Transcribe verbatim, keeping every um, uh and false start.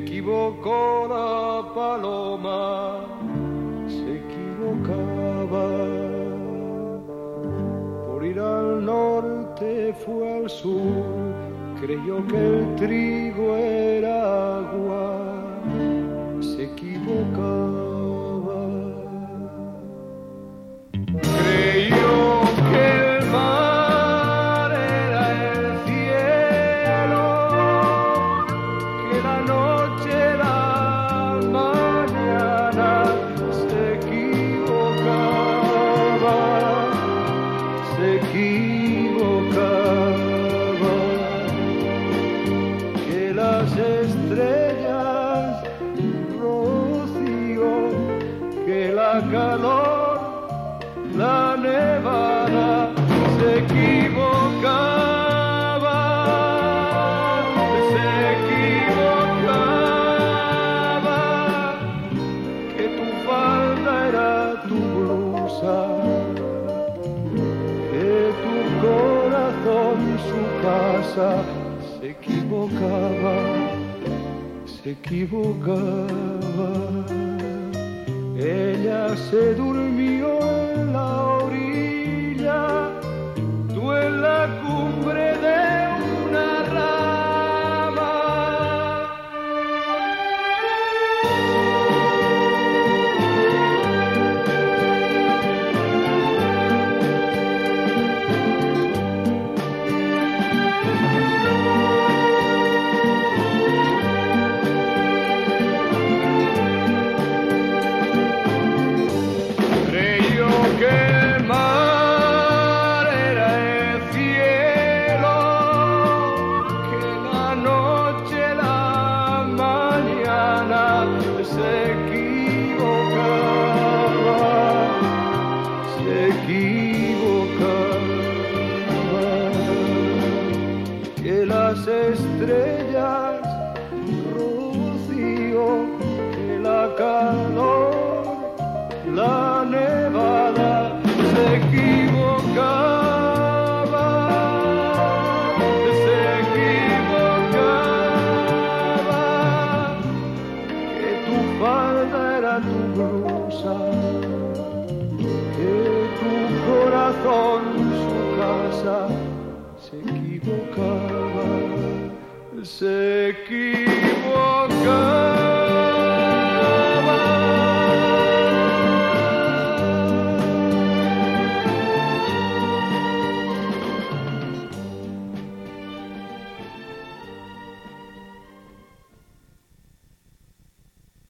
equivocó la paloma, se equivocaba. Por ir al norte fue al sur, creyó que el trigo era agua, se equivocaba. Creyó que el mar era el cielo, que la noche la mañana, se equivocaba, se equivocaba. Que las estrellas rocío, que la calor, la nevada, se equivocaba, se equivocaba. Que tu falda era tu blusa, que tu corazón su casa, se equivocaba, se equivocaba. Ella se durmió en la orilla, tú en la cumbre de una rama. Estrellas, rocío, que la calor, la nevada, se equivocaba, se equivocaba. Que tu falda era tu blusa, que tu corazón su casa, se equivocaba, se equivocaba.